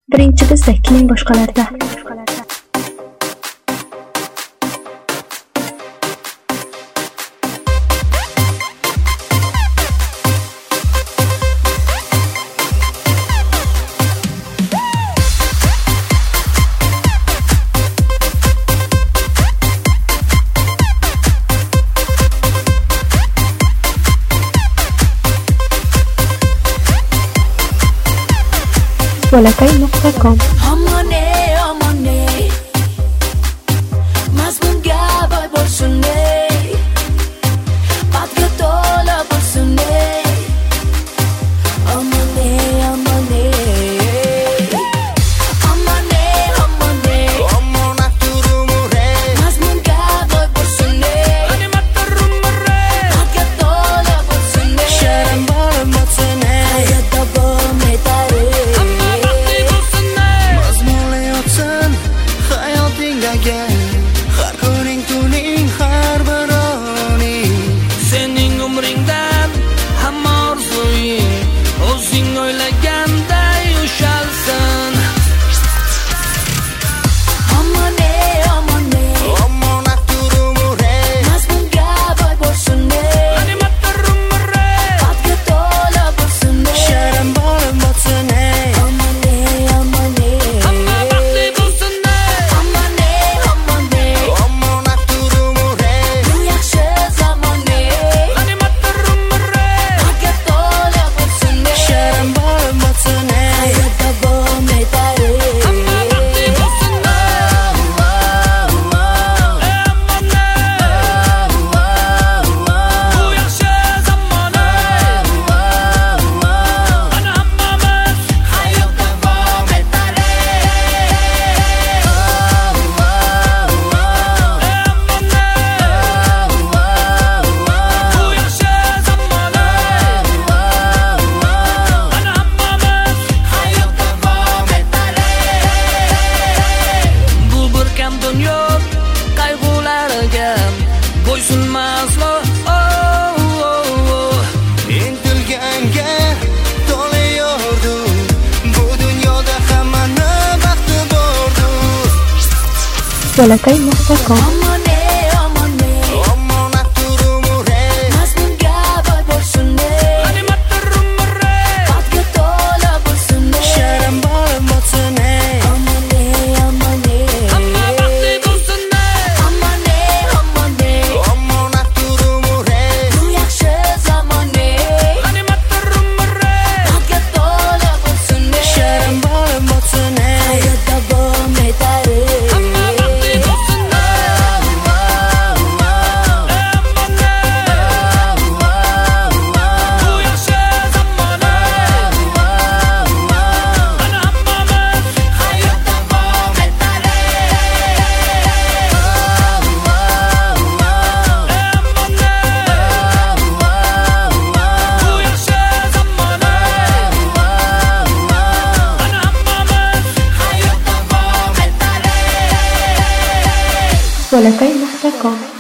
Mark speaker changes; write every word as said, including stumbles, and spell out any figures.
Speaker 1: Birinchi bizda, keyin boshqalarda. bolakay nuqta com
Speaker 2: Hamone hamone mazmunga boy bo'lsin badga to'la bo'lsin hamone hamone hamone hamone hamona turumure mazmunga boy bo'lsin animatorumure badga to'la bo'lsin sharam bo'lsin hayotda bo'lmaydi har kuning tuning har bir oning sening umringdan hamma orzuying o'zing o'ylaganday ushalsin hamone hamone hamona turumure mazmunga boy bo'lsin animatorumure badga to'la bo'lsin sharam bo'lib bo'lsin hamone hamone hamma baxtli bo'lsin bo'ysunmaslo intilganga to'layordu bu dunyoda hammani baxti bordur
Speaker 1: bolakay nuqta com bolakay nuqta com